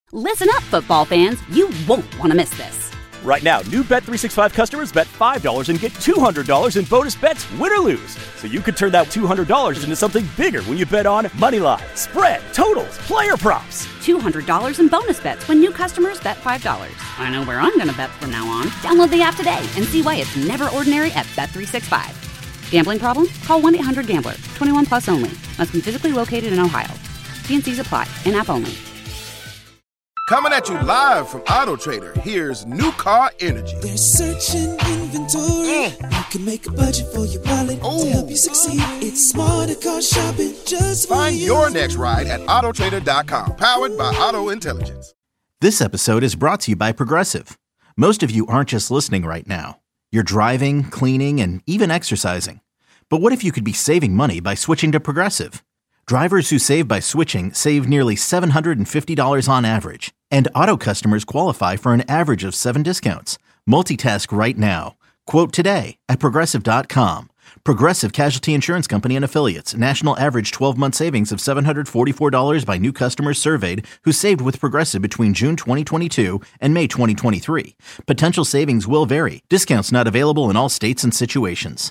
Listen up, football fans. You won't want to miss this. Right now, new Bet365 customers bet $5 and get $200 in bonus bets, win or lose. So you could turn that $200 into something bigger when you bet on moneyline, spread, totals, player props. $200 in bonus bets when new customers bet $5. I know where I'm going to bet from now on. Download the app today and see why it's never ordinary at Bet365. Gambling problem? Call 1-800-GAMBLER. 21 plus only. Must be physically located in Ohio. T&Cs apply. In-app only. Coming at you live from Auto Trader, here's New Car Energy. They're searching inventory. You can make a budget for your wallet to help you succeed. It's smarter car shopping just for Find you. your next ride at autotrader.com, powered by Auto Intelligence. This episode is brought to you by Progressive. Most of you aren't just listening right now. You're driving, cleaning, and even exercising. But what if you could be saving money by switching to Progressive? Drivers who save by switching save nearly $750 on average. And auto customers qualify for an average of 7 discounts. Multitask right now. Quote today at Progressive.com. Progressive Casualty Insurance Company and Affiliates. National average 12-month savings of $744 by new customers surveyed who saved with Progressive between June 2022 and May 2023. Potential savings will vary. Discounts not available in all states and situations.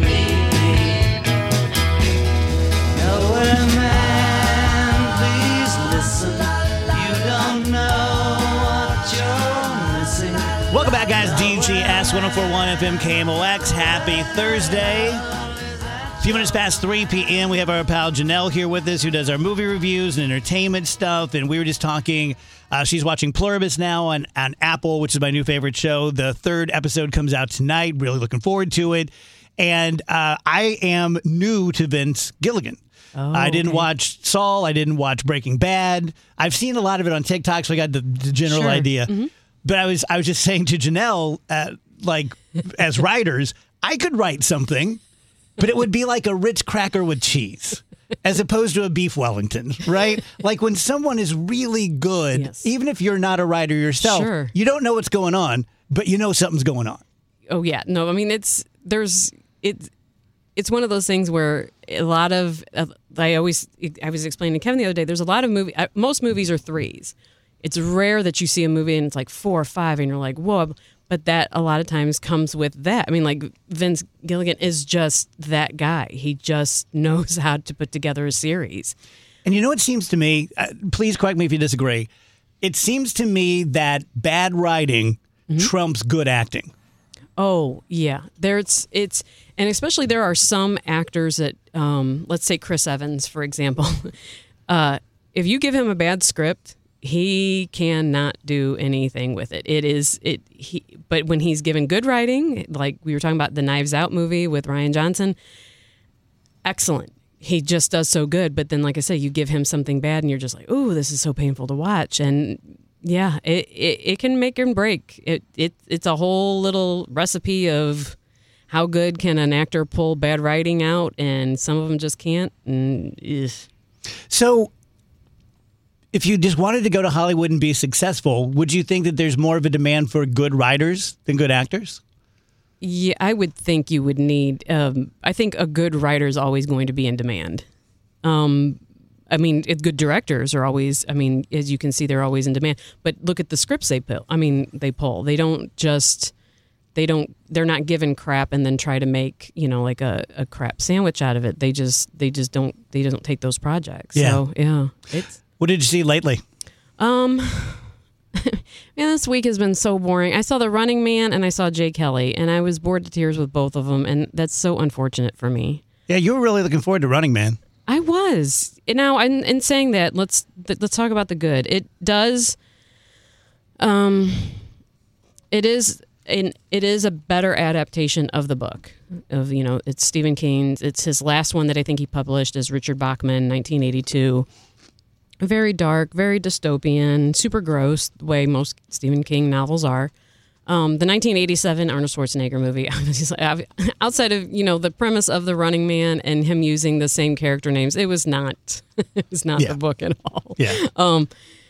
Welcome back, guys. DGS 104.1 FM KMOX. Happy Thursday. A few minutes past 3 p.m. We have our pal Janelle here with us, who does our movie reviews and entertainment stuff. And we were just talking. She's watching Pluribus now on Apple, which is my new favorite show. The 3rd episode comes out tonight. Really looking forward to it. And I am new to Vince Gilligan. I didn't watch Saul. I didn't watch Breaking Bad. I've seen a lot of it on TikTok, so I got the general idea. Mm-hmm. But I was just saying to Janelle, as writers, I could write something, but it would be like a Ritz cracker with cheese, as opposed to a beef Wellington, right? Like when someone is really good, even if you're not a writer yourself, you don't know what's going on, but you know something's going on. Oh yeah, no, I mean it's one of those things where a lot of I was explaining to Kevin the other day. There's a lot of most movies are 3s. It's rare that you see a movie and it's like 4 or 5 and you're like, whoa. But that a lot of times comes with that. I mean, like Vince Gilligan is just that guy. He just knows how to put together a series. And you know what seems to me, please correct me if you disagree, it seems to me that bad writing trumps good acting. Oh, yeah. And especially there are some actors that, let's say Chris Evans, for example. If you give him a bad script, he cannot do anything with it. But when he's given good writing, like we were talking about the Knives Out movie with Rian Johnson, excellent. He just does so good. But then, like I said, you give him something bad and you're just like, oh, this is so painful to watch. And yeah, it can make and break. It's a whole little recipe of how good can an actor pull bad writing out, and some of them just can't. So if you just wanted to go to Hollywood and be successful, would you think that there's more of a demand for good writers than good actors? Yeah, I would think you would need. I think a good writer is always going to be in demand. I mean, good directors are always. I mean, as you can see, they're always in demand. But look at the scripts they pull. They pull. They don't just. They're not given crap and then try to make like a crap sandwich out of it. They just don't. They don't take those projects. Yeah. So yeah, it's. What did you see lately? Man, this week has been so boring. I saw The Running Man and I saw Jay Kelly, and I was bored to tears with both of them, and that's so unfortunate for me. Yeah, you were really looking forward to Running Man. I was. Now, in saying that, let's talk about the good. It does. It is a better adaptation of the book. It's Stephen King's. It's his last one that I think he published is Richard Bachman, 1982. Very dark, very dystopian, super gross, the way most Stephen King novels are. The 1987 Arnold Schwarzenegger movie, outside of, the premise of The Running Man and him using the same character names, it was not the book at all. Yeah.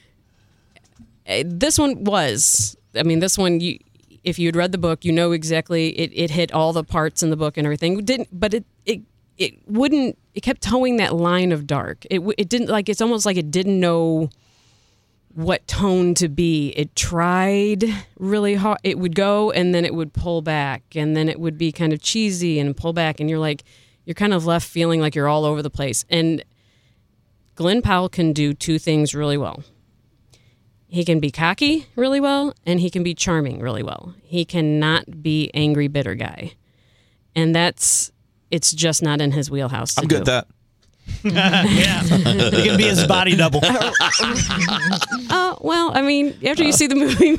This one was. This one, if you'd read the book, exactly, it hit all the parts in the book and everything. It wouldn't. It kept towing that line of dark. It didn't, like, it's almost like it didn't know what tone to be. It tried really hard. It would go and then it would pull back, and then it would be kind of cheesy and pull back, and you're kind of left feeling like you're all over the place. And Glenn Powell can do two things really well. He can be cocky really well, and he can be charming really well. He cannot be angry, bitter guy. And it's just not in his wheelhouse to I'm good do. at that. Yeah. He can be his body double. Well, I mean, after you see the movie,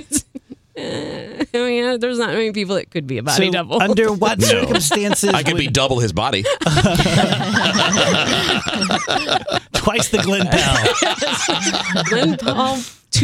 there's not many people that could be a body double. Under what circumstances? I could be double his body. Twice the Glenn Powell. Glenn Powell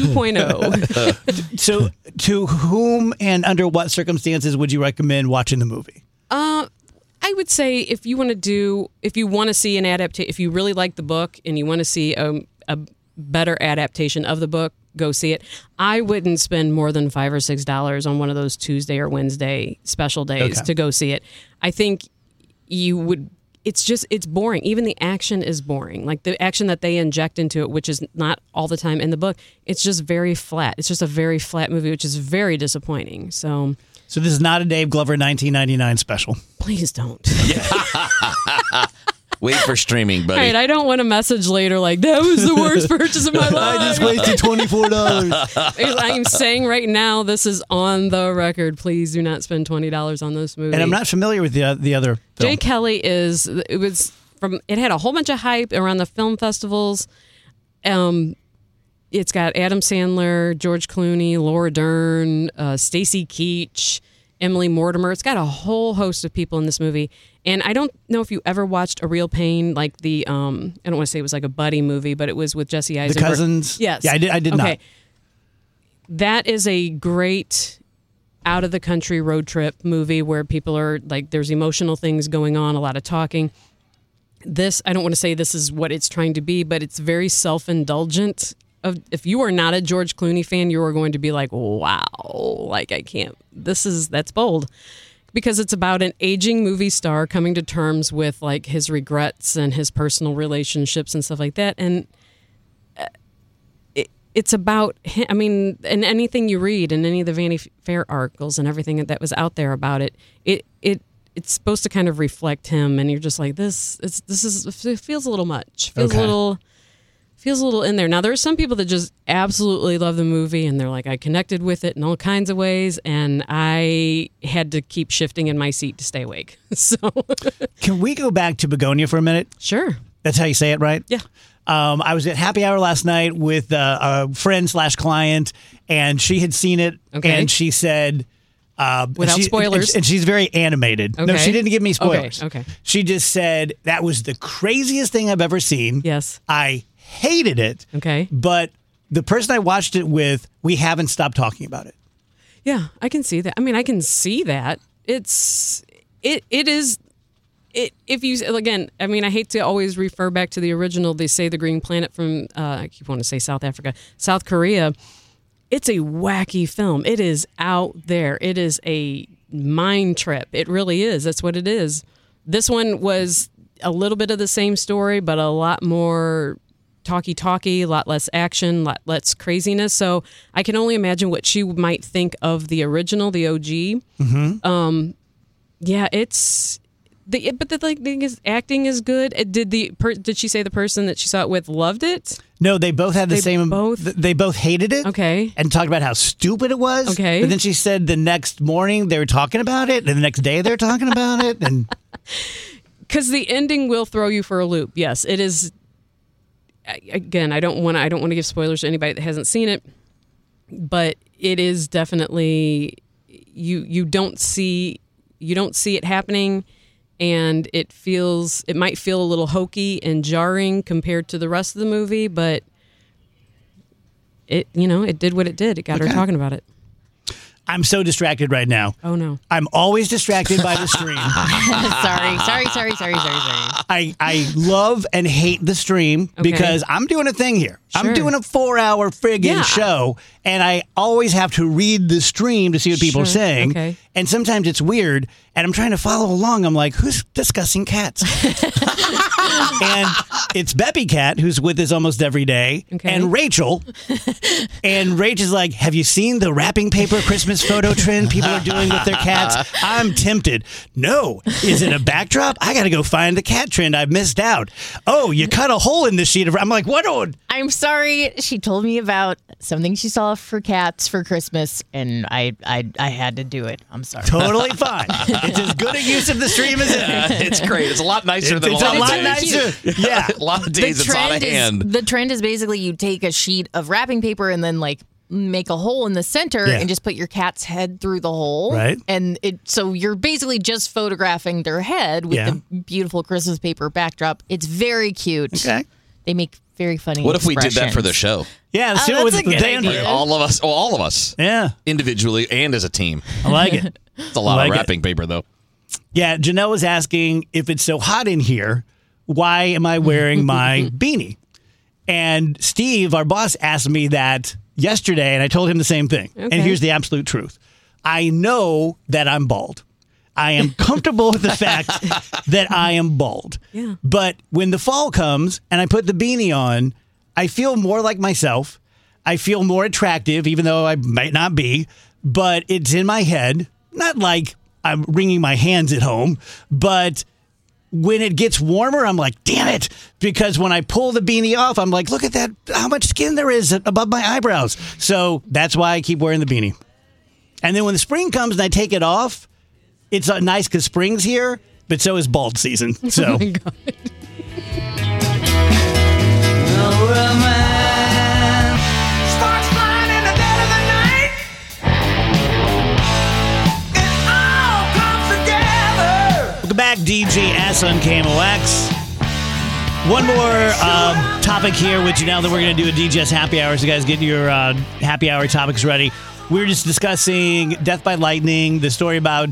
2.0. So, to whom and under what circumstances would you recommend watching the movie? I would say if you want to see an adaptation, if you really like the book and you want to see a better adaptation of the book, go see it. I wouldn't spend more than $5 or $6 on one of those Tuesday or Wednesday special days to go see it. I think you would. It's boring. Even the action is boring. Like the action that they inject into it, which is not all the time in the book, it's just very flat. It's just a very flat movie, which is very disappointing. So this is not a Dave Glover 1999 special. Please don't. Wait for streaming, buddy. All right, I don't want a message later like, that was the worst purchase of my life. I just wasted $24. I'm saying right now, this is on the record. Please do not spend $20 on this movie. And I'm not familiar with the other film. Jay Kelly it had a whole bunch of hype around the film festivals. It's got Adam Sandler, George Clooney, Laura Dern, Stacy Keach, Emily Mortimer. It's got a whole host of people in this movie. And I don't know if you ever watched A Real Pain, like the, I don't want to say it was like a buddy movie, but it was with Jesse Eisenberg. The Cousins? Yes. Yeah, I did not. That is a great out-of-the-country road trip movie where people are, like, there's emotional things going on, a lot of talking. This, I don't want to say this is what it's trying to be, but it's very self-indulgent. If you are not a George Clooney fan, you are going to be like, wow, like I can't, that's bold. Because it's about an aging movie star coming to terms with like his regrets and his personal relationships and stuff like that. And it's about him. I mean, and anything you read in any of the Vanity Fair articles and everything that was out there about it's supposed to kind of reflect him. And you're just like, it feels a little much. Feels a little in there. Now, there are some people that just absolutely love the movie, and they're like, I connected with it in all kinds of ways, and I had to keep shifting in my seat to stay awake. So, can we go back to Begonia for a minute? Sure. That's how you say it, right? Yeah. I was at happy hour last night with a friend/client, and she had seen it, and she said... without spoilers. And she's very animated. Okay. No, she didn't give me spoilers. Okay. She just said, that was the craziest thing I've ever seen. Yes. I hated it. Okay. But the person I watched it with, we haven't stopped talking about it. Yeah, I can see that. I mean, I can see that. It is, if you, again, I mean, I hate to always refer back to the original, They Say the Green Planet from, I keep wanting to say South Korea. It's a wacky film. It is out there. It is a mind trip. It really is. That's what it is. This one was a little bit of the same story, but a lot more talky, a lot less action, a lot less craziness. So I can only imagine what she might think of the original, the OG. Mm-hmm. Yeah, but the thing is, acting is good. Did she say the person that she saw it with loved it? No, they both had the same. They both hated it. Okay. And talked about how stupid it was. Okay. But then she said the next morning they were talking about it, and the next day they're talking about it, and because the ending will throw you for a loop. Yes, it is. Again, I don't want to give spoilers to anybody that hasn't seen it, but it is definitely you don't see it happening. And it might feel a little hokey and jarring compared to the rest of the movie, but it did what it did. It got her talking about it. I'm so distracted right now. Oh no. I'm always distracted by the stream. Sorry. I love and hate the stream because I'm doing a thing here. I'm doing a 4-hour friggin' show, and I always have to read the stream to see what people are saying. Okay. And sometimes it's weird, and I'm trying to follow along. I'm like, who's discussing cats? And it's Beppy Cat, who's with us almost every day, and Rachel. And Rachel's like, have you seen the wrapping paper Christmas photo trend people are doing with their cats? I'm tempted. No. Is it a backdrop? I got to go find the cat trend. I've missed out. Oh, you cut a hole in the sheet of... I'm like, what? I'm sorry. She told me about something she saw for cats for Christmas, and I had to do it. I'm sorry. Totally fine. It's as good a use of the stream as it is. It's great. It's a lot nicer than It's a lot a lot of days. nicer. Yeah. A lot of days it's on a hand. The trend is basically you take a sheet of wrapping paper and then like make a hole in the center and just put your cat's head through the hole. Right. And so you're basically just photographing their head with the beautiful Christmas paper backdrop. It's very cute. Okay. They make very funny What if we did that for the expressions. show? Yeah, let's do it that's with a good Dan. idea. All of us. Yeah. Individually and as a team. I like it. It's a lot I of like it. wrapping paper, though. Yeah, Janelle was asking if it's so hot in here, why am I wearing my beanie? And Steve, our boss, asked me that yesterday, and I told him the same thing. And here's the absolute truth. I know that I'm bald. I am comfortable with the fact that I am bald. Yeah. But when the fall comes and I put the beanie on, I feel more like myself. I feel more attractive, even though I might not be. But it's in my head. Not like I'm wringing my hands at home, but when it gets warmer, I'm like, damn it. Because when I pull the beanie off, I'm like, look at that, how much skin there is above my eyebrows. So that's why I keep wearing the beanie. And then when the spring comes and I take it off, it's nice because spring's here, but so is bald season. So. Oh my God. Welcome back, DJ S on KMOX. One more topic here with Janelle, then we're going to do a DJS happy hour. So, guys, get your happy hour topics ready. We were just discussing Death by Lightning, the story about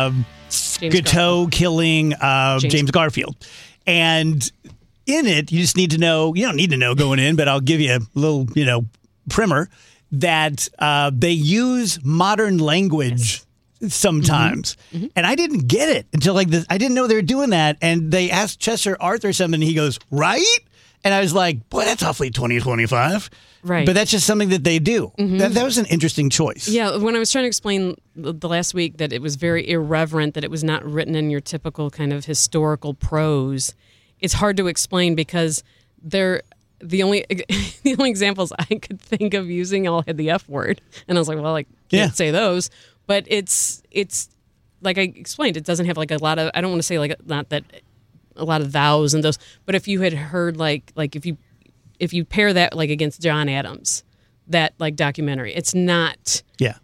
Gateau killing James Garfield. And in it, you just need to know, you don't need to know going in, but I'll give you a little, primer, that they use modern language sometimes. Mm-hmm. And I didn't get it until like this. I didn't know they were doing that. And they asked Chester Arthur something, and he goes, right? And I was like, boy, that's awfully 2025. Right. But that's just something that they do. Mm-hmm. That was an interesting choice. Yeah, when I was trying to explain the last week that it was very irreverent, that it was not written in your typical kind of historical prose, it's hard to explain because they're the only examples I could think of using all had the F word. And I was like, well, I can't say those. But it's like I explained, it doesn't have like a lot of, I don't want to say like not that a lot of thous and those, but if you had heard like if you pair that like against John Adams, that like documentary, it's not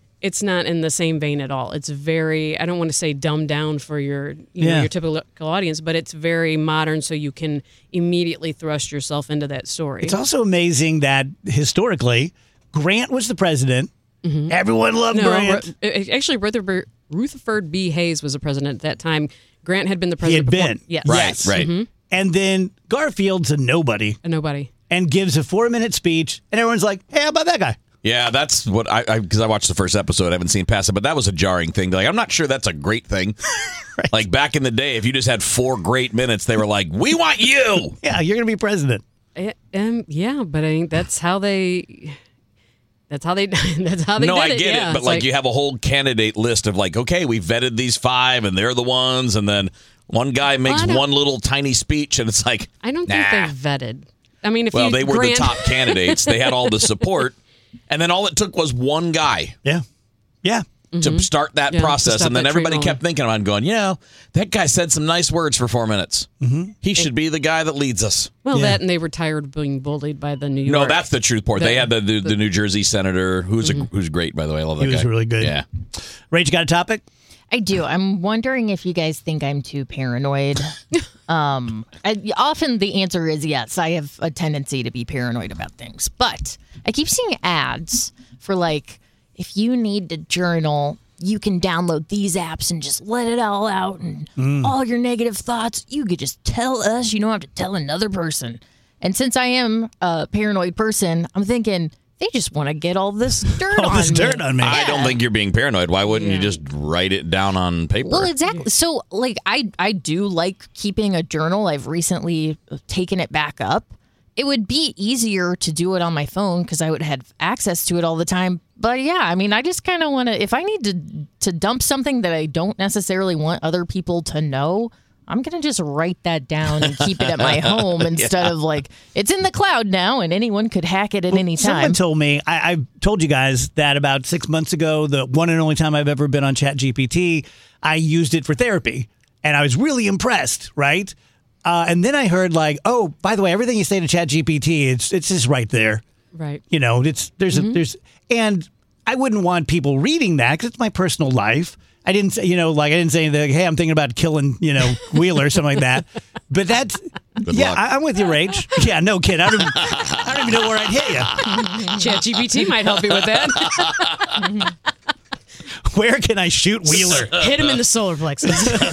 in the same vein at all. It's very, I don't want to say dumbed down for your your typical audience, but it's very modern, so you can immediately thrust yourself into that story. It's also amazing that historically, Grant was the president. Mm-hmm. Everyone loved Grant. Actually, Rutherford B. Hayes was the president at that time. Grant had been the president He had before. been. Yes. Right. Mm-hmm. And then Garfield's a nobody. And gives a 4-minute speech, and everyone's like, hey, how about that guy? Yeah, that's what because I watched the first episode. I haven't seen past it, but that was a jarring thing. Like, I'm not sure that's a great thing. Right. Like back in the day, if you just had 4 great minutes, they were like, we want you. Yeah, you're going to be president. Yeah, but I think that's how they... That's how they No, did it. I get yeah, it, but like you have a whole candidate list of like, okay, we vetted these 5, and they're the ones, and then one guy makes one little tiny speech, and it's like, I don't think they're vetted. I mean, if they were the top candidates. They had all the support, and then all it took was one guy. Yeah. To start that process, and then everybody kept thinking about it and going, that guy said some nice words for 4 minutes. Mm-hmm. He should be the guy that leads us. Well, that and they were tired of being bullied by the New York. No, that's the truth part. They had the New Jersey senator, who's great, by the way. I love that guy. He was really good. Yeah. Rach, got a topic? I do. I'm wondering if you guys think I'm too paranoid. Often the answer is yes. I have a tendency to be paranoid about things. But I keep seeing ads for like, if you need to journal, you can download these apps and just let it all out. And all your negative thoughts, you could just tell us. You don't have to tell another person. And since I am a paranoid person, I'm thinking they just want to get all this dirt All on this me. dirt on me. I don't think you're being paranoid. Why wouldn't you just write it down on paper? Well, exactly. So, like, I do like keeping a journal. I've recently taken it back up. It would be easier to do it on my phone because I would have access to it all the time. But yeah, I mean, I just kind of want to, if I need to dump something that I don't necessarily want other people to know, I'm going to just write that down and keep it at my home instead of like, it's in the cloud now and anyone could hack it at any time. Someone told me, I've told you guys that about 6 months ago, the one and only time I've ever been on ChatGPT, I used it for therapy. And I was really impressed, right? And then I heard like, oh, by the way, everything you say to ChatGPT, it's just right there. Right. You know, and I wouldn't want people reading that because it's my personal life. I didn't say, I didn't say anything like, hey, I'm thinking about killing, Wheeler or something like that. But that's, luck. I'm with you, Rach. Yeah, no kid. I don't even know where I'd hit you. ChatGPT might help you with that. Where can I shoot Wheeler? Hit him in the solar plexus.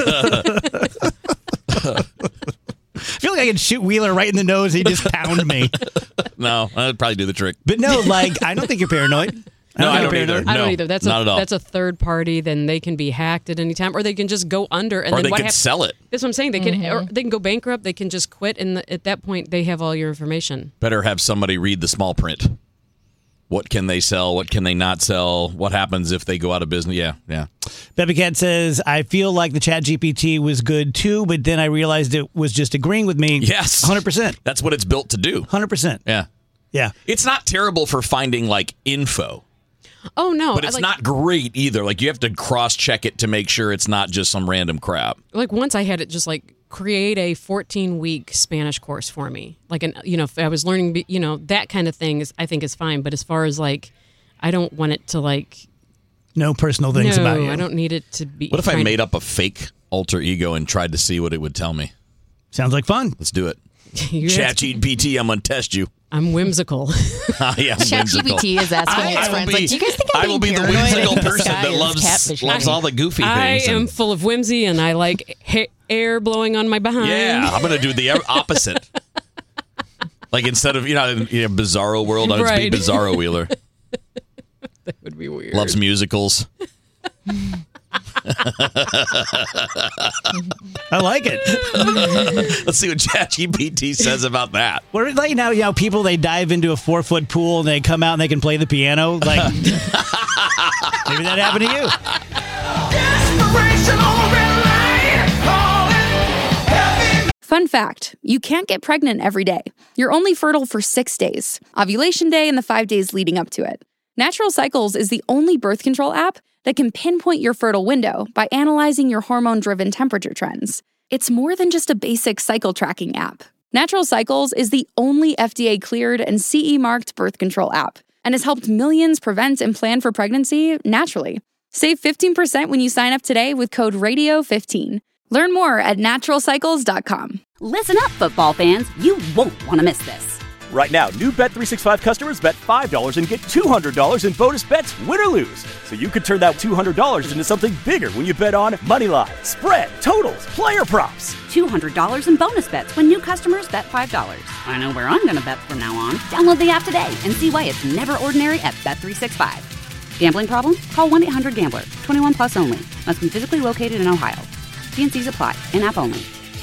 I feel like I could shoot Wheeler right in the nose. He'd just pound me. No, I'd probably do the trick. But no, like, I don't think you're paranoid. No, I don't either. I don't No, either. That's not at all. That's a third party. Then they can be hacked at any time, or they can just go under. And Or then they what could sell it. That's what I'm saying. They can, or they can go bankrupt. They can just quit, and at that point, they have all your information. Better have somebody read the small print. What can they sell? What can they not sell? What happens if they go out of business? Yeah. Bebby Cat says, I feel like the ChatGPT was good too, but then I realized it was just agreeing with me. Yes. 100%. That's what it's built to do. 100%. Yeah. Yeah. It's not terrible for finding like info, Oh no! but it's not great either. Like you have to cross-check it to make sure it's not just some random crap. Like once I had it just like create a 14-week Spanish course for me. Like if I was learning, that kind of thing I think is fine. But as far as like, I don't want it to like. No personal things about you. I don't need it to be. What if I made up a fake alter ego and tried to see what it would tell me? Sounds like fun. Let's do it. ChatGPT, I'm going to test you. I'm whimsical. Yeah, I'm whimsical. ChatGPT is asking its friends, like, do you guys think I will be the whimsical person that loves loves all the goofy things. I am full of whimsy, and I like air blowing on my behind. Yeah, I'm going to do the opposite. Like instead of, in Bizarro World, I would be Bizarro Wheeler. That would be weird. Loves musicals. I like it. Let's see what ChatGPT says about that. We're like now, people, they dive into a 4-foot pool and they come out and they can play the piano. Like, maybe that happened to you. Fun fact, you can't get pregnant every day. You're only fertile for 6 days, ovulation day and the 5 days leading up to it. Natural Cycles is the only birth control app that can pinpoint your fertile window by analyzing your hormone-driven temperature trends. It's more than just a basic cycle tracking app. Natural Cycles is the only FDA-cleared and CE-marked birth control app and has helped millions prevent and plan for pregnancy naturally. Save 15% when you sign up today with code RADIO15. Learn more at naturalcycles.com. Listen up, football fans. You won't want to miss this. Right now, new Bet365 customers bet $5 and get $200 in bonus bets, win or lose. So you could turn that $200 into something bigger when you bet on Moneyline, spread, totals, player props. $200 in bonus bets when new customers bet $5. I know where I'm going to bet from now on. Download the app today and see why it's never ordinary at Bet365. Gambling problem? Call 1-800-GAMBLER. 21 plus only. Must be physically located in Ohio. T&Cs apply. In-app only.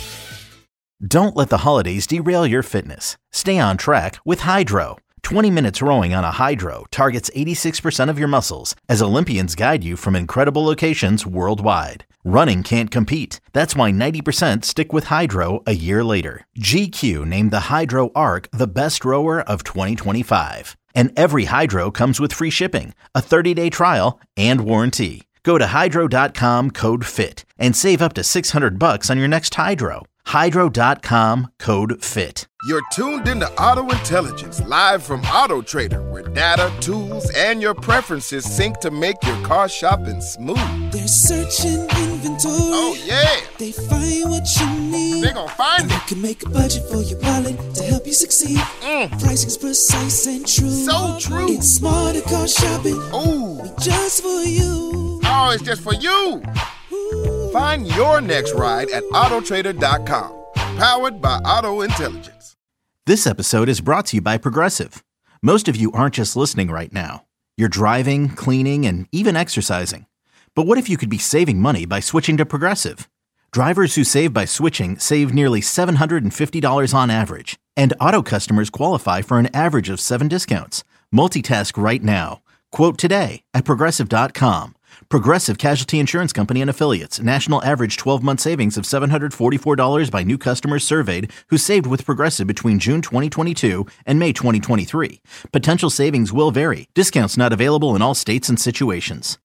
Don't let the holidays derail your fitness. Stay on track with Hydro. 20 minutes rowing on a Hydro targets 86% of your muscles as Olympians guide you from incredible locations worldwide. Running can't compete. That's why 90% stick with Hydro a year later. GQ named the Hydro Arc the best rower of 2025. And every Hydro comes with free shipping, a 30-day trial, and warranty. Go to hydro.com, code FIT, and save up to $600 on your next Hydro. Hydro.com, code FIT. You're tuned into Auto Intelligence, live from Auto Trader, where data, tools, and your preferences sync to make your car shopping smooth. They're searching inventory. Oh, yeah. They find what you need. They're gonna find and it. You can make a budget for your wallet to help you succeed. Pricing's precise and true. So true. It's smarter car shopping. Ooh. Just for you. Oh, it's just for you. Find your next ride at autotrader.com. Powered by Auto Intelligence. This episode is brought to you by Progressive. Most of you aren't just listening right now. You're driving, cleaning, and even exercising. But what if you could be saving money by switching to Progressive? Drivers who save by switching save nearly $750 on average. And auto customers qualify for an average of 7 discounts. Multitask right now. Quote today at Progressive.com. Progressive Casualty Insurance Company and Affiliates. National average 12-month savings of $744 by new customers surveyed who saved with Progressive between June 2022 and May 2023. Potential savings will vary. Discounts not available in all states and situations.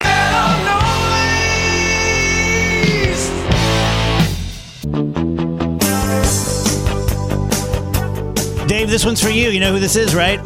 Dave, this one's for you. You know who this is, right?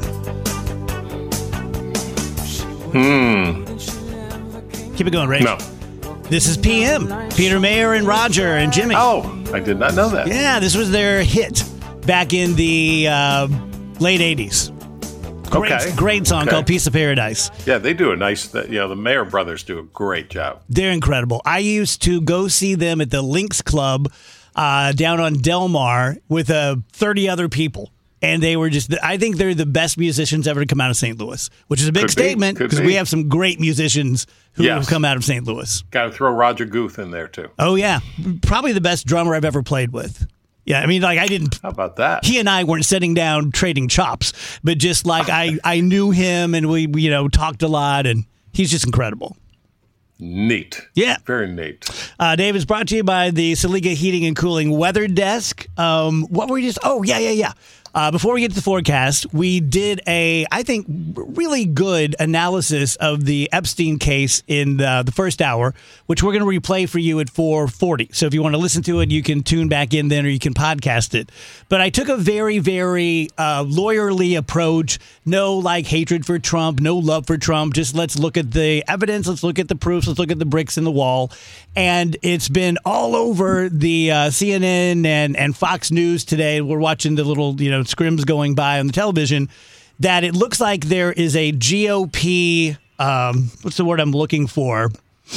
Keep it going, Rich. No. This is PM. Peter Mayer and Roger and Jimmy. Oh, I did not know that. Yeah, this was their hit back in the late 80s. Great song called Piece of Paradise. Yeah, they do a nice, the Mayer brothers do a great job. They're incredible. I used to go see them at the Lynx Club down on Del Mar with 30 other people. And they were I think they're the best musicians ever to come out of St. Louis, which is a big statement because we have some great musicians who have come out of St. Louis. Got to throw Roger Guth in there, too. Oh, yeah. Probably the best drummer I've ever played with. Yeah, I mean, like I didn't. How about that? He and I weren't sitting down trading chops, but just like I knew him and we talked a lot, and he's just incredible. Neat. Yeah. Very neat. Dave, is brought to you by the Saliga Heating and Cooling Weather Desk. What were we just? Oh, yeah. Before we get to the forecast, we did I think, really good analysis of the Epstein case in the first hour, which we're going to replay for you at 4:40. So if you want to listen to it, you can tune back in then or you can podcast it. But I took a very, very lawyerly approach. No, hatred for Trump, no love for Trump. Just let's look at the evidence. Let's look at the proofs. Let's look at the bricks in the wall. And it's been all over the CNN and Fox News today. We're watching the little, scrims going by on the television, that it looks like there is a GOP, what's the word I'm looking for?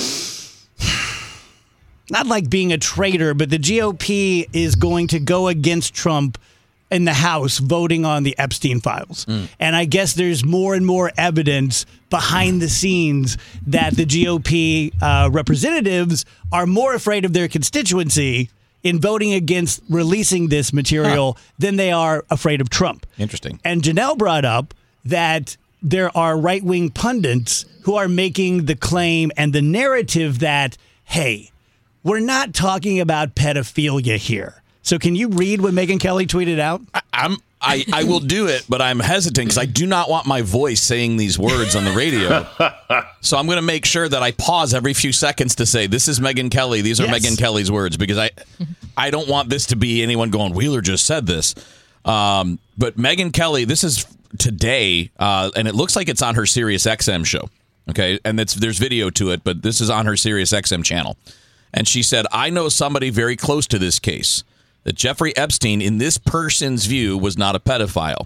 Not like being a traitor, but the GOP is going to go against Trump in the House voting on the Epstein files. And I guess there's more and more evidence behind the scenes that the GOP representatives are more afraid of their constituency in voting against releasing this material than they are afraid of Trump. Interesting. And Janelle brought up that there are right-wing pundits who are making the claim and the narrative that, hey, we're not talking about pedophilia here. So can you read what Megyn Kelly tweeted out? I will do it, but I'm hesitant because I do not want my voice saying these words on the radio. So I'm going to make sure that I pause every few seconds to say, this is Megyn Kelly. These are Megyn Kelly's words, because I don't want this to be anyone going, Wheeler just said this. But Megyn Kelly, this is today, and it looks like it's on her Sirius XM show. Okay, and there's video to it, but this is on her Sirius XM channel. And she said, I know somebody very close to this case, that Jeffrey Epstein, in this person's view, was not a pedophile.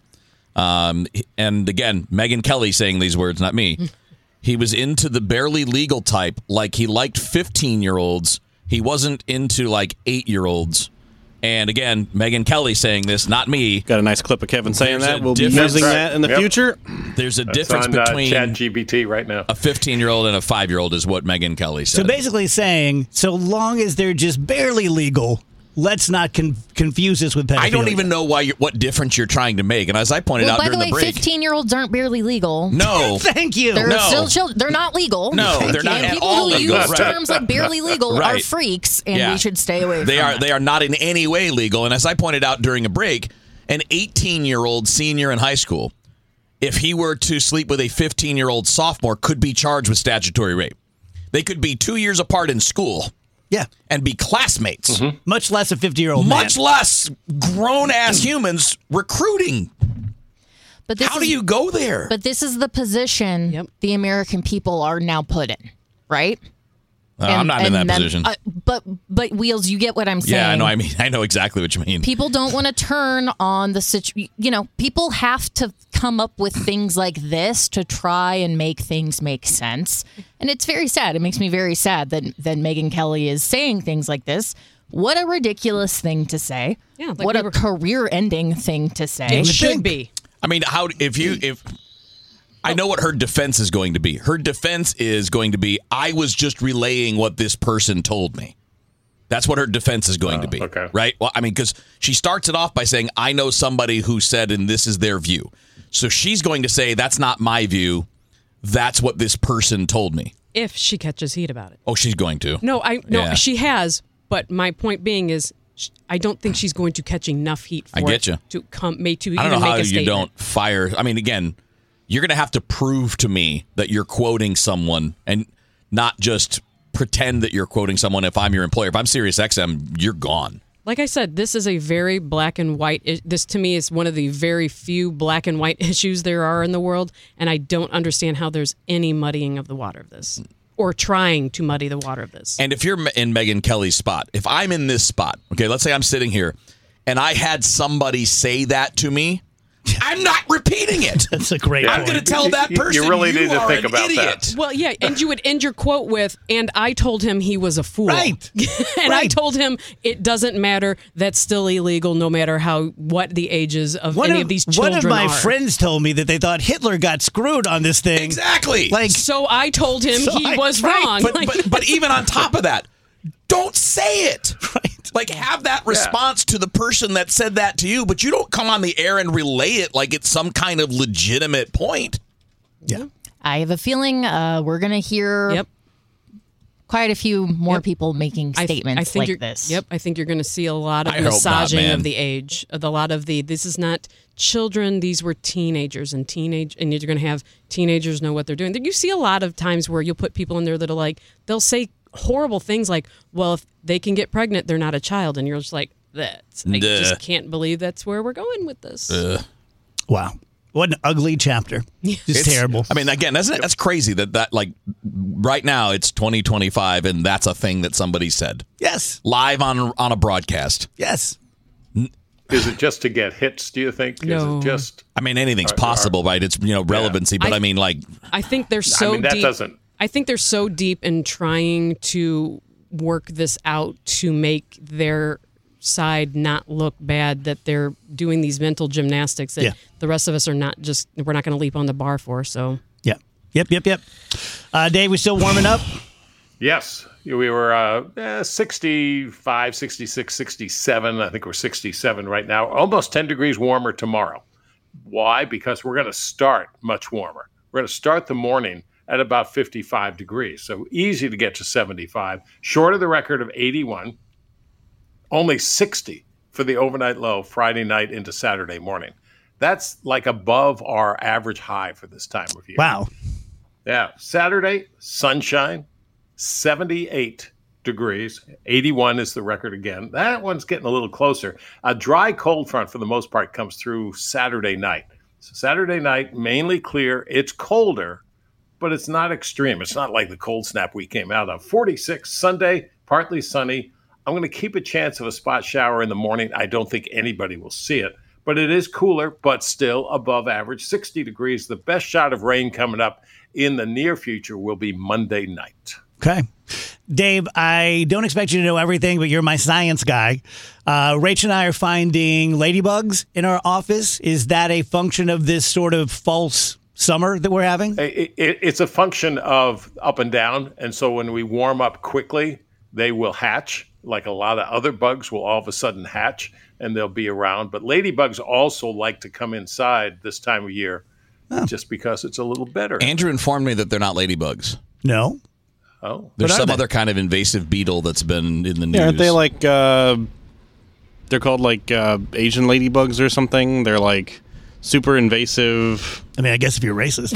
And again, Megyn Kelly saying these words, not me. He was into the barely legal type, like he liked 15-year-olds. He wasn't into 8-year-olds. And again, Megyn Kelly saying this, not me. Got a nice clip of Kevin saying that. We'll be using that in the future. There's a difference between ChatGPT right now. A 15-year-old and a 5-year-old is what Megyn Kelly said. So basically saying, so long as they're just barely legal, let's not confuse this with pedophilia. I don't even know what difference you're trying to make. And as I pointed out during the break, 15-year-olds aren't barely legal. No. Thank you. They're still children. They're not legal. No, they're not at all legal. People who use terms like barely legal are freaks, and we should stay away from them. They are not in any way legal. And as I pointed out during a break, an 18-year-old senior in high school, if he were to sleep with a 15-year-old sophomore, could be charged with statutory rape. They could be 2 years apart in school. Yeah. And be classmates. Mm-hmm. Much less a 50-year-old man. Much less grown-ass humans recruiting. But how do you go there? But this is the position the American people are now put in, right? I'm not in that position. But Wheels, you get what I'm saying. Yeah, I know exactly what you mean. People don't want to turn on the situation. People have to come up with things like this to try and make things make sense. And it's very sad. It makes me very sad that Megyn Kelly is saying things like this What a ridiculous thing to say. Yeah, like what a career-ending thing to say. It should be. I mean, if I know what her defense is going to be. Her defense is going to be, I was just relaying what this person told me. That's what her defense is going to be. Okay. Right? Well, I mean, because she starts it off by saying, I know somebody who said, and this is their view. So she's going to say, that's not my view. That's what this person told me. If she catches heat about it. Oh, she's going to. No, Yeah. she has. But my point being is, I don't think she's going to catch enough heat for I get you. to come to I even don't know make how a you statement. don't fire. I mean, again, you're going to have to prove to me that you're quoting someone and not just pretend that you're quoting someone. If I'm your employer, if I'm SiriusXM, you're gone. Like I said, this is a very black and white. This to me is one of the very few black and white issues there are in the world, and I don't understand how there's any muddying of the water of this, or trying to muddy the water of this. And if you're in Megyn Kelly's spot, if I'm in this spot, okay, let's say I'm sitting here and I had somebody say that to me, I'm not repeating it. That's a great I'm going to tell that person You really need to are think an about idiot. that. Well, yeah, and you would end your quote with, and I told him he was a fool. Right. And I told him it doesn't matter. That's still illegal no matter what the ages of any of these children are. One of my friends told me that they thought Hitler got screwed on this thing. Exactly. So I told him he was wrong. But even on top of that, don't say it. Right. Like, have that response to the person that said that to you, but you don't come on the air and relay it like it's some kind of legitimate point. Yeah. I have a feeling we're going to hear quite a few more people making statements like this. Yep, I think you're going to see a lot of I hope not, massaging man. of the age. This is not children, these were teenagers, and you're going to have teenagers know what they're doing. You see a lot of times where you'll put people in there that are they'll say horrible things like, well, if they can get pregnant, they're not a child. And you're just like, I just can't believe that's where we're going with this. Wow. What an ugly chapter. It's terrible. I mean, again, that's crazy that like right now it's 2025 and that's a thing that somebody said. Yes. Live on a broadcast. Yes. Is it just to get hits, do you think? No. Is it just... I mean, anything's possible, right? It's, relevancy, but I mean, like... I think they're so that deep. doesn't... I think they're so deep in trying to work this out to make their side not look bad that they're doing these mental gymnastics that the rest of us are not we're not going to leap on the bar for. So Yep. Dave, we still warming up? Yes. We were 65, 66, 67. I think we're 67 right now. Almost 10 degrees warmer tomorrow. Why? Because we're going to start much warmer. We're going to start the morning at about 55 degrees. So easy to get to 75. Short of the record of 81. Only 60 for the overnight low Friday night into Saturday morning. That's like above our average high for this time of year. Wow. Yeah. Saturday, sunshine, 78 degrees. 81 is the record again. That one's getting a little closer. A dry cold front for the most part comes through Saturday night. So Saturday night, mainly clear. It's colder, but it's not extreme. It's not like the cold snap we came out of. 46 Sunday, partly sunny. I'm going to keep a chance of a spot shower in the morning. I don't think anybody will see it, but it is cooler, but still above average. 60 degrees. The best shot of rain coming up in the near future will be Monday night. Okay. Dave, I don't expect you to know everything, but you're my science guy. Rach and I are finding ladybugs in our office. Is that a function of this sort of false summer that we're having? It's a function of up and down. And so when we warm up quickly, they will hatch. Like a lot of other bugs will all of a sudden hatch and they'll be around. But ladybugs also like to come inside this time of year just because it's a little better. Andrew informed me that they're not ladybugs. No. Oh. There's some other kind of invasive beetle that's been in the news. Yeah, aren't they like, they're called like Asian ladybugs or something? They're like super invasive. I mean, I guess if you're racist.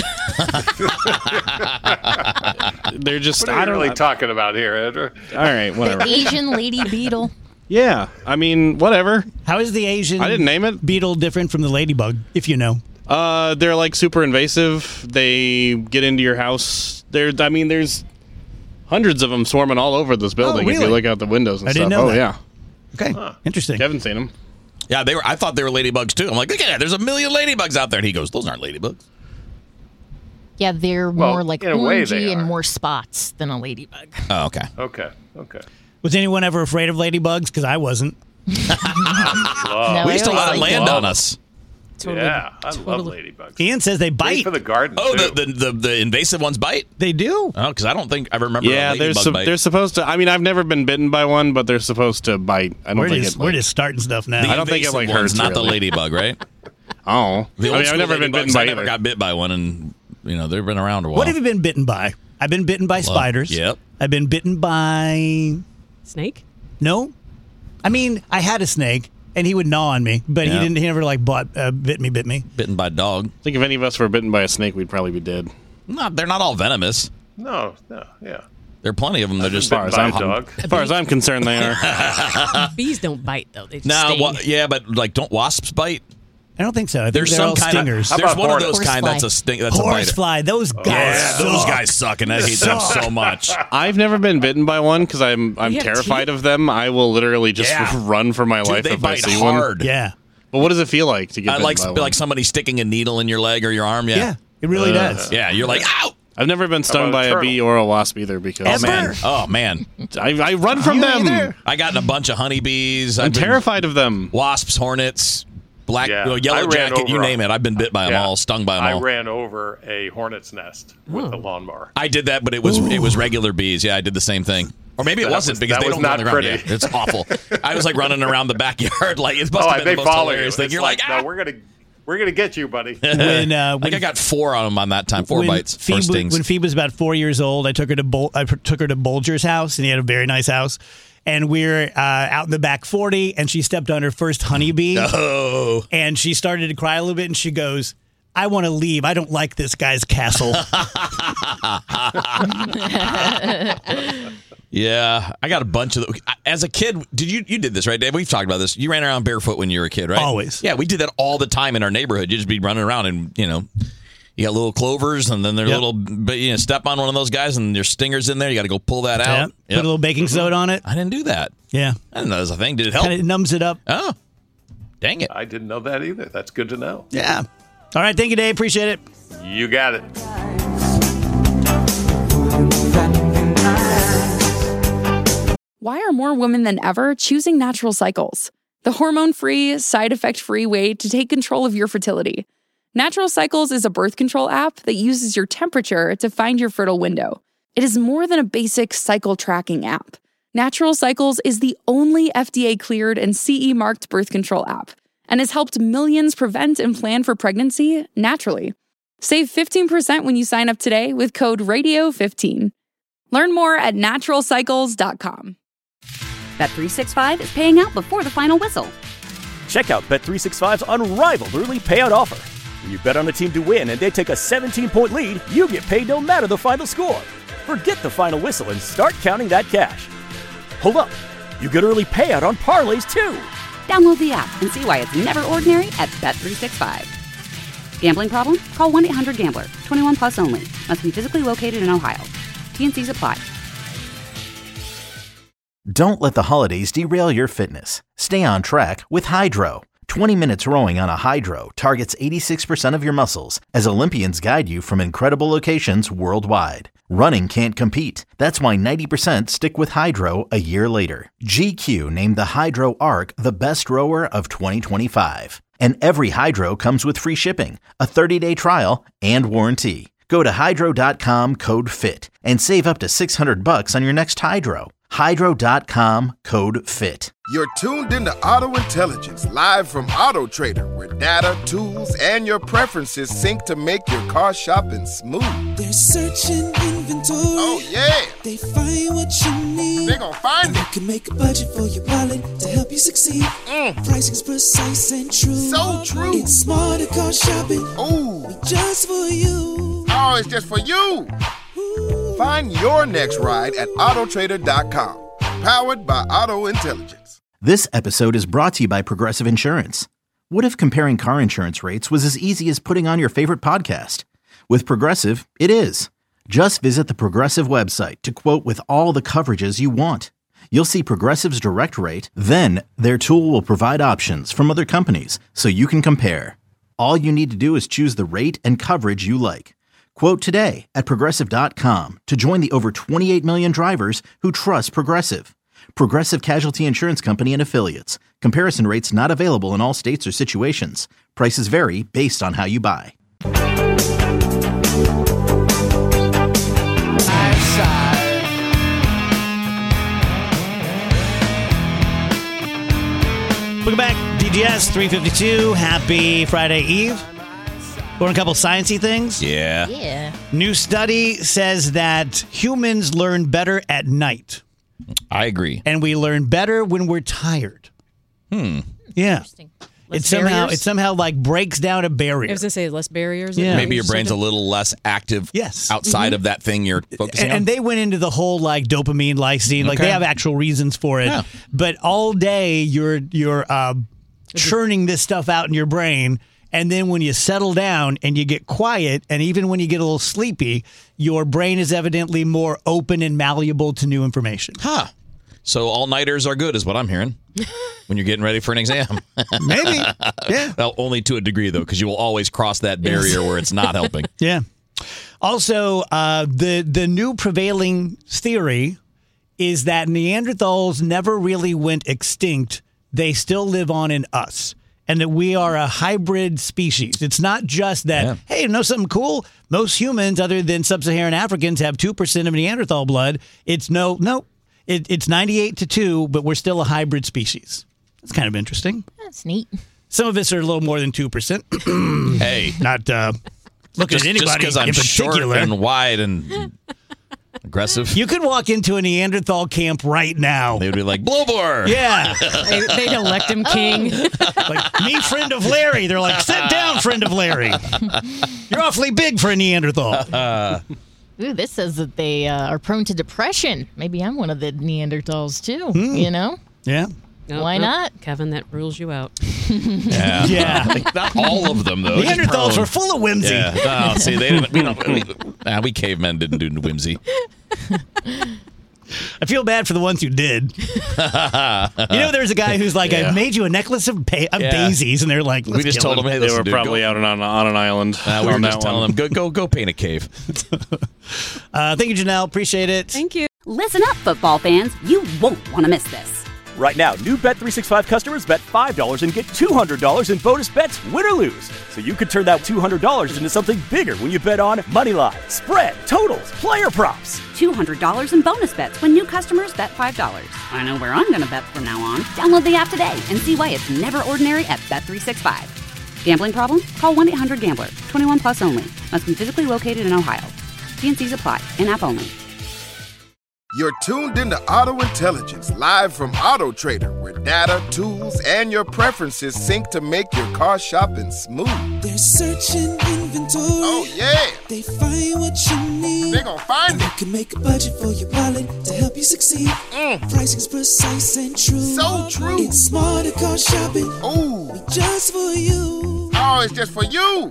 They're just, What are you really talking about here, Andrew? All right, whatever. The Asian lady beetle. Yeah, I mean, whatever. How is the Asian I didn't name it. beetle different from the ladybug, if you know? They're like super invasive. They get into your house. There's hundreds of them swarming all over this building if you look out the windows and I stuff. didn't know that. Yeah. Okay, interesting. Kevin's seen them. Yeah, I thought they were ladybugs too. I'm like, look at that. There's a million ladybugs out there. And he goes, those aren't ladybugs. Yeah, they're Well, more like in a way they orangey and are. more spots than a ladybug. Oh, okay. Okay. Well, Was anyone ever afraid of ladybugs? Because I wasn't. We used to let them land on us. Yeah, I love ladybugs. Ian says they bite. Great for the garden. Oh, too. the invasive ones bite? They do. Oh, because I don't think I remember. Yeah, a ladybug bite. they're supposed to. I mean, I've never been bitten by one, but they're supposed to bite. I don't think we're just starting stuff now. The I don't think it invasive hurts. ones, not the really. ladybug, right? Oh, The old I've school never been bitten ladybugs, by I never either. got bit by one, and they've been around a while. What have you been bitten by? I've been bitten by spiders. Yep. I've been bitten by snake. No, I mean I had a snake. And he would gnaw on me, but he didn't. He never bit me. Bitten by a dog. I think if any of us were bitten by a snake, we'd probably be dead. They're not all venomous. No, yeah. There are plenty of them. They're just as far as I'm concerned, they are. Bees don't bite though. They just No, sting. but don't wasps bite? I don't think so. I think There's they're some all kind stingers. of. There's one of those kind that's a sting. That's a biter. Horsefly. Those guys. Yeah, those suck. guys suck, and I hate them so much. I've never been bitten by one because I'm have terrified teeth? of them. I will literally just run for my life they if I bite see hard. one. Yeah. But what does it feel like to get bitten by one? Like somebody sticking a needle in your leg or your arm. Yeah, it really does. Yeah, you're like, ow. I've never been stung by a bee or a wasp either because Oh man, I run from them. I got in a bunch of honeybees. I'm terrified of them. Wasps, hornets, black, I yellow ran jacket, you over name it. I've been bit by them all, stung by them all. I ran over a hornet's nest with a lawnmower. I did that, but it was regular bees. Yeah, I did the same thing. Or maybe it wasn't because they don't go on the ground. Yeah, it's awful. I was like running around the backyard like it must have been the most hilarious thing. You're like, no, we're gonna get you, buddy. When I got 4 on them on that time. 4 bites, 4 stings. When Phoebe was about 4 years old, I took her to Bolger's house, and he had a very nice house. And we're out in the back 40, and she stepped on her first honeybee. Oh. And she started to cry a little bit, and she goes, I want to leave. I don't like this guy's castle. Yeah, I got a bunch of them. As a kid, you did this, right, Dave? We've talked about this. You ran around barefoot when you were a kid, right? Always. Yeah, we did that all the time in our neighborhood. You'd just be running around and, you got little clovers and then they're little, step on one of those guys and there's stingers in there. You got to go pull that out. Put a little baking soda on it. I didn't do that. Yeah. I didn't know that was a thing. Did it help? Kind of numbs it up. Oh, dang it. I didn't know that either. That's good to know. Yeah. All right. Thank you, Dave. Appreciate it. You got it. Why are more women than ever choosing Natural Cycles? The hormone-free, side-effect-free way to take control of your fertility. Natural Cycles is a birth control app that uses your temperature to find your fertile window. It is more than a basic cycle tracking app. Natural Cycles is the only FDA-cleared and CE-marked birth control app and has helped millions prevent and plan for pregnancy naturally. Save 15% when you sign up today with code RADIO15. Learn more at naturalcycles.com. Bet365 is paying out before the final whistle. Check out Bet365's unrivaled early payout offer. When you bet on a team to win and they take a 17-point lead, you get paid no matter the final score. Forget the final whistle and start counting that cash. Hold up. You get early payout on parlays, too. Download the app and see why it's never ordinary at Bet365. Gambling problem? Call 1-800-GAMBLER. 21 plus only. Must be physically located in Ohio. T&Cs apply. Don't let the holidays derail your fitness. Stay on track with Hydro. 20 minutes rowing on a Hydro targets 86% of your muscles as Olympians guide you from incredible locations worldwide. Running can't compete. That's why 90% stick with Hydro a year later. GQ named the Hydro Arc the best rower of 2025. And every Hydro comes with free shipping, a 30-day trial, and warranty. Go to hydro.com, code FIT, and save up to $600 on your next Hydro. Hydro.com, code FIT. You're tuned into Auto Intelligence, live from Auto Trader, where data, tools, and your preferences sync to make your car shopping smooth. They're searching inventory. Oh, yeah. They find what you need. They gon' find it. You can make a budget for your wallet to help you succeed. Pricing's precise and true. So true. It's smarter car shopping. Ooh. Just for you. Oh, it's just for you. Find your next ride at autotrader.com. Powered by Auto Intelligence. This episode is brought to you by Progressive Insurance. What if comparing car insurance rates was as easy as putting on your favorite podcast? With Progressive, it is. Just visit the Progressive website to quote with all the coverages you want. You'll see Progressive's direct rate, then their tool will provide options from other companies so you can compare. All you need to do is choose the rate and coverage you like. Quote today at Progressive.com to join the over 28 million drivers who trust Progressive. Progressive Casualty Insurance Company and Affiliates. Comparison rates not available in all states or situations. Prices vary based on how you buy. Welcome back, DGS 352. Happy Friday Eve. Going a couple sciencey things. Yeah. New study says that humans learn better at night. I agree. And we learn better when we're tired. Yeah. It somehow like breaks down a barrier. I was going to say less barriers. Yeah. Maybe your brain's a little less active outside of that thing you're focusing on. And they went into the whole like dopamine, lysine, like they have actual reasons for it. Yeah. But all day you're churning this stuff out in your brain. And then when you settle down and you get quiet, and even when you get a little sleepy, your brain is evidently more open and malleable to new information. Huh. So all-nighters are good is what I'm hearing when you're getting ready for an exam. Maybe. Yeah. Well, only to a degree, though, because you will always cross that barrier where it's not helping. Yeah. Also, the new prevailing theory is that Neanderthals never really went extinct. They still live on in us. And that we are a hybrid species. It's not just that, hey, you know something cool? Most humans, other than sub-Saharan Africans, have 2% of Neanderthal blood. It's it's 98 to 2, but we're still a hybrid species. That's kind of interesting. That's neat. Some of us are a little more than 2%. Hey. Not looking at anybody just because I'm in short particular. and wide and aggressive. You could walk into a Neanderthal camp right now. They would be like, Blowbore! Yeah. They'd elect him king. Like, me, friend of Larry. They're like, sit down, friend of Larry. You're awfully big for a Neanderthal. Ooh, this says that they are prone to depression. Maybe I'm one of the Neanderthals, too, you know? Yeah. Why not? Kevin, that rules you out. Yeah. Not all of them, though. Neanderthals were full of whimsy. Yeah. Oh, see, we cavemen didn't do whimsy. I feel bad for the ones who did. There's a guy who's like, I made you a nectlice of daisies, and they're like, we just told him, hey, they were probably out on an island. We were just telling them, go paint a cave. Thank you, Janelle. Appreciate it. Thank you. Listen up, football fans. You won't want to miss this. Right now, new Bet365 customers bet $5 and get $200 in bonus bets, win or lose. So you could turn that $200 into something bigger when you bet on Moneyline, spread, totals, player props. $200 in bonus bets when new customers bet $5. I know where I'm going to bet from now on. Download the app today and see why it's never ordinary at Bet365. Gambling problem? Call 1-800-GAMBLER. 21 plus only. Must be physically located in Ohio. T&Cs apply. In-app only. You're tuned into Auto Intelligence, live from Auto Trader, where data, tools, and your preferences sync to make your car shopping smooth. They're searching inventory. Oh, yeah. They find what you need. They're gonna find it. You can make a budget for your wallet to help you succeed. Pricing's precise and true. So true. It's smarter car shopping. Ooh. Just for you. Oh, it's just for you.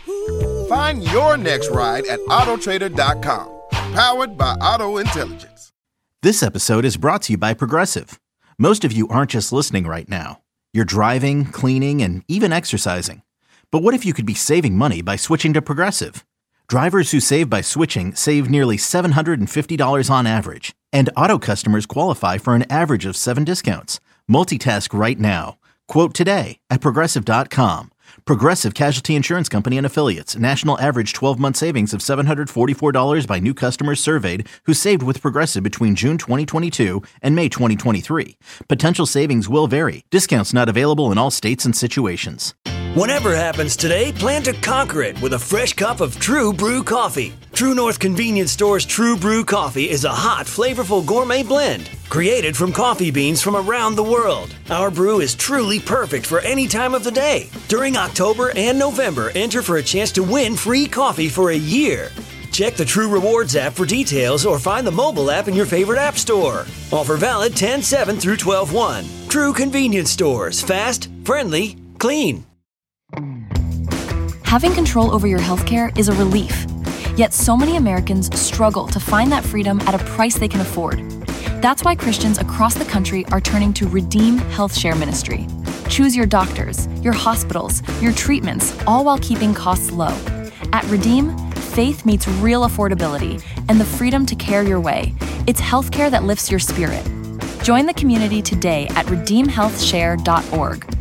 Find your next ride at Autotrader.com. Powered by Auto Intelligence. This episode is brought to you by Progressive. Most of you aren't just listening right now. You're driving, cleaning, and even exercising. But what if you could be saving money by switching to Progressive? Drivers who save by switching save nearly $750 on average. And auto customers qualify for an average of 7 discounts. Multitask right now. Quote today at Progressive.com. Progressive Casualty Insurance Company and Affiliates. National average 12-month savings of $744 by new customers surveyed who saved with Progressive between June 2022 and May 2023. Potential savings will vary. Discounts not available in all states and situations. Whatever happens today, plan to conquer it with a fresh cup of True Brew coffee. True North Convenience Store's True Brew coffee is a hot, flavorful gourmet blend created from coffee beans from around the world. Our brew is truly perfect for any time of the day. During October and November, enter for a chance to win free coffee for a year. Check the True Rewards app for details or find the mobile app in your favorite app store. Offer valid 10/7 through 12/1. True Convenience Stores. Fast, friendly, clean. Having control over your healthcare is a relief. Yet so many Americans struggle to find that freedom at a price they can afford. That's why Christians across the country are turning to Redeem Health Share Ministry. Choose your doctors, your hospitals, your treatments, all while keeping costs low. At Redeem, faith meets real affordability and the freedom to care your way. It's healthcare that lifts your spirit. Join the community today at redeemhealthshare.org.